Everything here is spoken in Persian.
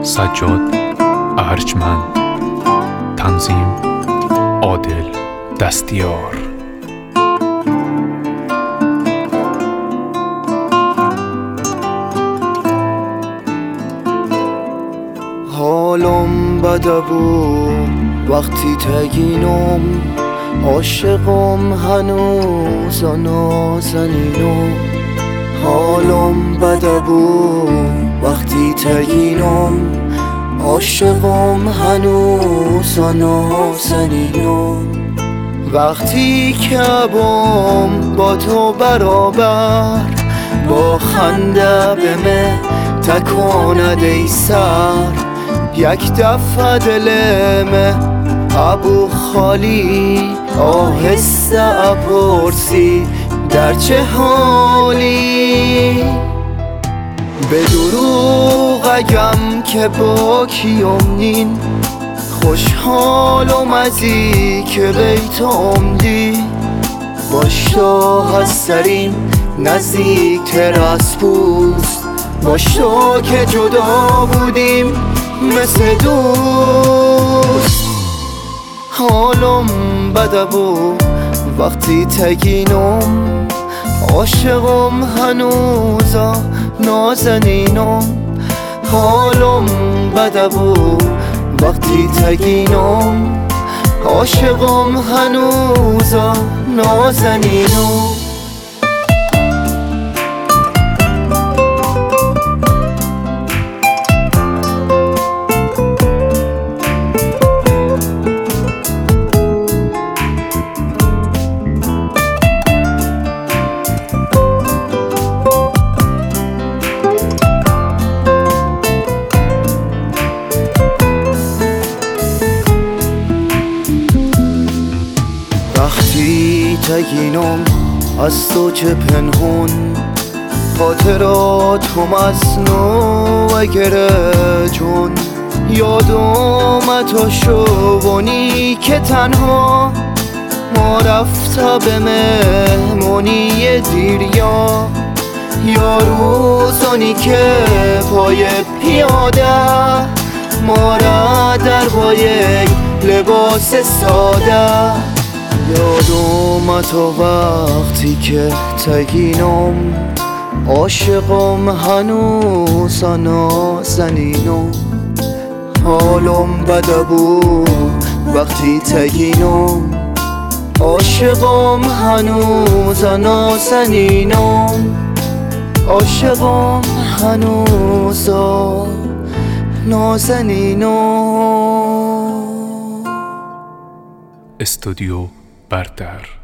سجاد ارجمند. تنظیم عادل دستیار. حالم بده بود وقتی تگینم، عاشقم هنوز نازنینم. حالم بده بود وقتی تگینم، عاشقم هنوز نازنینم. وقتی که با تو برابر، با خنده به من تکاند ای سر. یک دفعه دلمه ابو خالی، آهسته اپرسی در چه حالی. به دروغ اگم که با کیم نین، خوشحالم ازی که بیت امدی. باش تا هستریم نزدیک تر از پوست، باش تا که جدا بودیم مثل دوست. حالم بده بود وقتی تگینم، عاشقم هنوزا نازنینم. حالم بده بود وقتی تگینم، عاشقم هنوزا نازنینم. وقتی تگینم از تو چه پنهون، خاطراتم از نو گره جون. یادم تو شبونی که تنها ما رفته به مهمونی دیریا. یا روزانی که پای پیاده ما را در با یک لباس ساده. یادم تو وقتی که تگینم، عاشقم هنوز نازنینم. حالم بده بود وقتی تگینم، عاشقم هنوز نازنینم. عاشقم هنوز نازنینم. استودیو برتر.